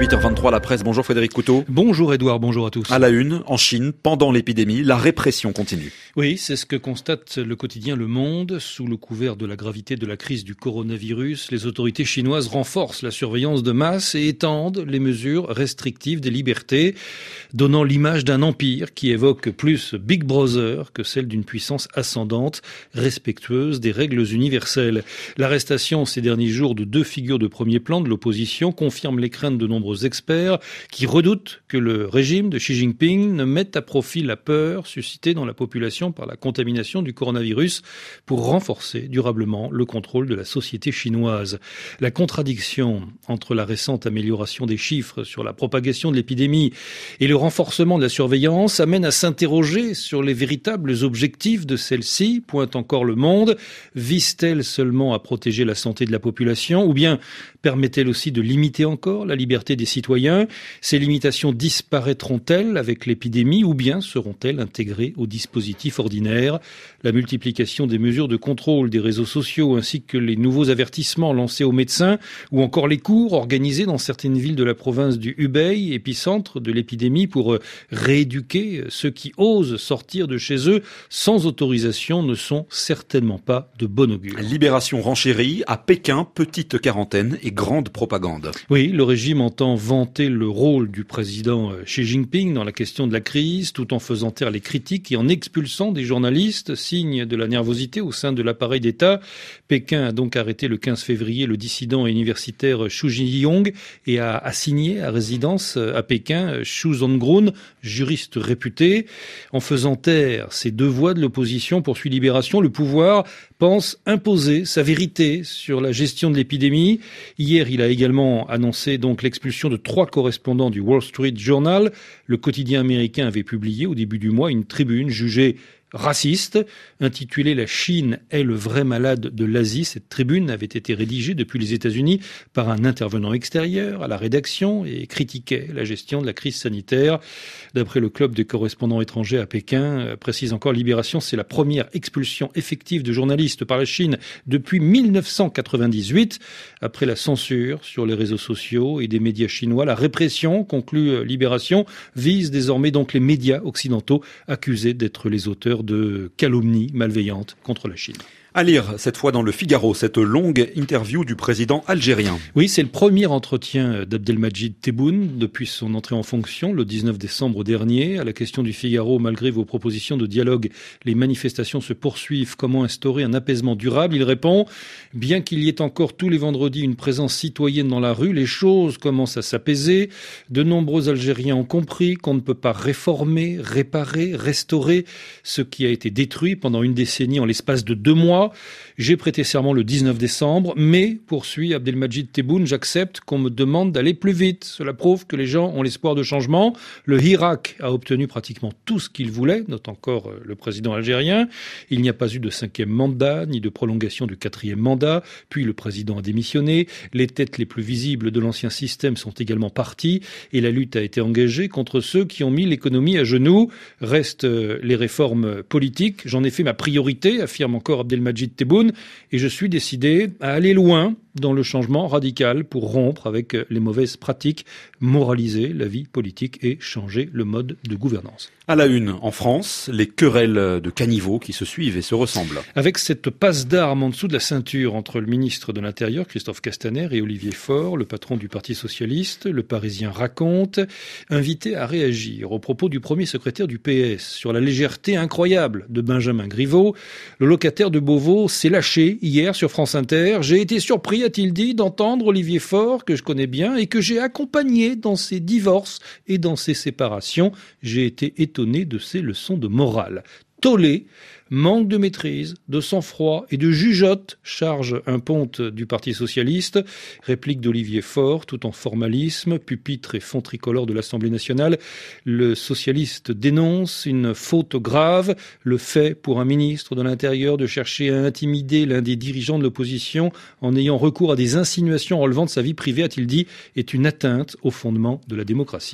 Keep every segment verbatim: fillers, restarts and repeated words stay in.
huit heures vingt-trois, la presse. Bonjour Frédéric Couteau. Bonjour Edouard, bonjour à tous. À la une, en Chine, pendant l'épidémie, la répression continue. Oui, c'est ce que constate le quotidien Le Monde. Sous le couvert de la gravité de la crise du coronavirus, les autorités chinoises renforcent la surveillance de masse et étendent les mesures restrictives des libertés, donnant l'image d'un empire qui évoque plus Big Brother que celle d'une puissance ascendante, respectueuse des règles universelles. L'arrestation ces derniers jours de deux figures de premier plan de l'opposition confirme les craintes de nombreux experts qui redoutent que le régime de Xi Jinping ne mette à profit la peur suscitée dans la population par la contamination du coronavirus pour renforcer durablement le contrôle de la société chinoise. La contradiction entre la récente amélioration des chiffres sur la propagation de l'épidémie et le renforcement de la surveillance amène à s'interroger sur les véritables objectifs de celle-ci, pointe encore Le Monde. Vise-t-elle seulement à protéger la santé de la population ou bien permet-elle aussi de limiter encore la liberté des citoyens? Ces limitations disparaîtront-elles avec l'épidémie ou bien seront-elles intégrées au dispositif ordinaire? La multiplication des mesures de contrôle des réseaux sociaux ainsi que les nouveaux avertissements lancés aux médecins ou encore les cours organisés dans certaines villes de la province du Hubei, épicentre de l'épidémie, pour rééduquer ceux qui osent sortir de chez eux sans autorisation ne sont certainement pas de bon augure. Libération renchérie, à Pékin, petite quarantaine et grande propagande. Oui, le régime entend vanter le rôle du président Xi Jinping dans la question de la crise, tout en faisant taire les critiques et en expulsant des journalistes, signe de la nervosité au sein de l'appareil d'État. Pékin a donc arrêté le quinze février le dissident universitaire Xu Zhiyong et a assigné à résidence à Pékin Xu Zhonggrun, juriste réputé. En faisant taire ces deux voix de l'opposition, poursuit Libération, le pouvoir pense imposer sa vérité sur la gestion de l'épidémie. Hier, il a également annoncé donc l'expulsion de trois correspondants du Wall Street Journal. Le quotidien américain avait publié au début du mois une tribune jugée raciste, intitulée « La Chine est le vrai malade de l'Asie ». Cette tribune avait été rédigée depuis les États-Unis par un intervenant extérieur à la rédaction et critiquait la gestion de la crise sanitaire. D'après le club des correspondants étrangers à Pékin, précise encore Libération, c'est la première expulsion effective de journalistes par la Chine depuis mille neuf cent quatre-vingt-dix-huit. Après la censure sur les réseaux sociaux et des médias chinois, la répression, conclut Libération, vise désormais donc les médias occidentaux accusés d'être les auteurs de calomnies malveillantes contre la Chine. À lire, cette fois dans le Figaro, cette longue interview du président algérien. Oui, c'est le premier entretien d'Abdelmadjid Tebboune depuis son entrée en fonction le dix-neuf décembre dernier. À la question du Figaro, malgré vos propositions de dialogue, les manifestations se poursuivent. Comment instaurer un apaisement durable? Il répond, bien qu'il y ait encore tous les vendredis une présence citoyenne dans la rue, les choses commencent à s'apaiser. De nombreux Algériens ont compris qu'on ne peut pas réformer, réparer, restaurer ce qui a été détruit pendant une décennie en l'espace de deux mois. J'ai prêté serment le dix-neuf décembre, mais, poursuit Abdelmadjid Tebboune, j'accepte qu'on me demande d'aller plus vite. Cela prouve que les gens ont l'espoir de changement. Le Hirak a obtenu pratiquement tout ce qu'il voulait, note encore le président algérien. Il n'y a pas eu de cinquième mandat, ni de prolongation du quatrième mandat. Puis le président a démissionné. Les têtes les plus visibles de l'ancien système sont également parties et la lutte a été engagée contre ceux qui ont mis l'économie à genoux. Restent les réformes politiques. J'en ai fait ma priorité, affirme encore Abdelmadjid Tebboune, et je suis décidé à aller loin dans le changement radical pour rompre avec les mauvaises pratiques, moraliser la vie politique et changer le mode de gouvernance. À la une, en France, les querelles de caniveaux qui se suivent et se ressemblent. Avec cette passe d'armes en dessous de la ceinture entre le ministre de l'Intérieur, Christophe Castaner, et Olivier Faure, le patron du Parti socialiste, le Parisien raconte, invité à réagir au propos du premier secrétaire du P S sur la légèreté incroyable de Benjamin Griveaux. Le locataire de Beauvau s'est lâché hier sur France Inter. J'ai été surpris, a-t-il dit, d'entendre Olivier Faure, que je connais bien, et que j'ai accompagné dans ses divorces et dans ses séparations. J'ai été étonné de ses leçons de morale. Tollé, manque de maîtrise, de sang-froid et de jugeote, charge un ponte du Parti socialiste. Réplique d'Olivier Faure, tout en formalisme, pupitre et fond tricolore de l'Assemblée nationale. Le socialiste dénonce une faute grave, le fait pour un ministre de l'Intérieur de chercher à intimider l'un des dirigeants de l'opposition en ayant recours à des insinuations relevant de sa vie privée, a-t-il dit, est une atteinte au fondement de la démocratie.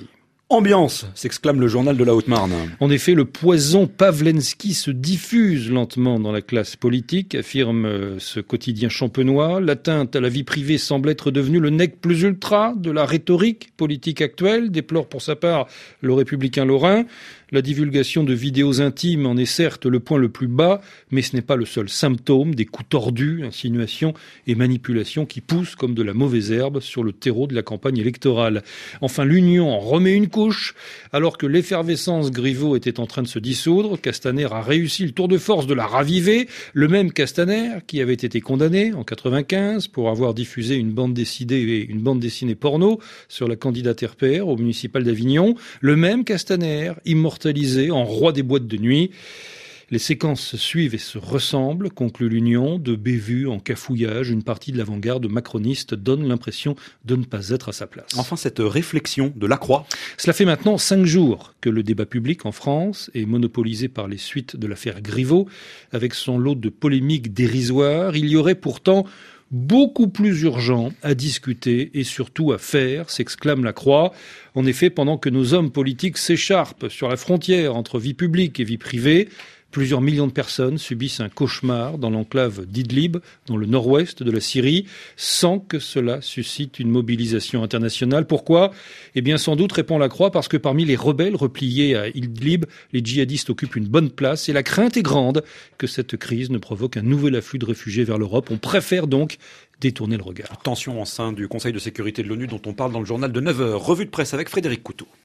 Ambiance, s'exclame le journal de la Haute-Marne. En effet, le poison Pavlenski se diffuse lentement dans la classe politique, affirme ce quotidien champenois. L'atteinte à la vie privée semble être devenue le nec plus ultra de la rhétorique politique actuelle, déplore pour sa part le Républicain lorrain. La divulgation de vidéos intimes en est certes le point le plus bas, mais ce n'est pas le seul symptôme des coups tordus, insinuations et manipulations qui poussent comme de la mauvaise herbe sur le terreau de la campagne électorale. Enfin, l'Union en remet une couche. Alors que l'effervescence Griveaux était en train de se dissoudre, Castaner a réussi le tour de force de la raviver. Le même Castaner qui avait été condamné en quatre-vingt-quinze pour avoir diffusé une bande dessinée, une bande dessinée porno sur la candidate R P R au municipal d'Avignon. Le même Castaner, immortalisé en roi des boîtes de nuit. Les séquences se suivent et se ressemblent, conclut l'Union. De bévues en cafouillage, une partie de l'avant-garde macroniste donne l'impression de ne pas être à sa place. Enfin, cette réflexion de Lacroix. Cela fait maintenant cinq jours que le débat public en France est monopolisé par les suites de l'affaire Griveaux, avec son lot de polémiques dérisoires. Il y aurait pourtant beaucoup plus urgent à discuter et surtout à faire, s'exclame Lacroix. En effet, pendant que nos hommes politiques s'écharpent sur la frontière entre vie publique et vie privée, plusieurs millions de personnes subissent un cauchemar dans l'enclave d'Idlib, dans le nord-ouest de la Syrie, sans que cela suscite une mobilisation internationale. Pourquoi ? Eh bien, sans doute, répond Lacroix, parce que parmi les rebelles repliés à Idlib, les djihadistes occupent une bonne place et la crainte est grande que cette crise ne provoque un nouvel afflux de réfugiés vers l'Europe. On préfère donc détourner le regard. Tension au sein du Conseil de sécurité de l'ONU dont on parle dans le journal de neuf heures. Revue de presse avec Frédéric Couteau.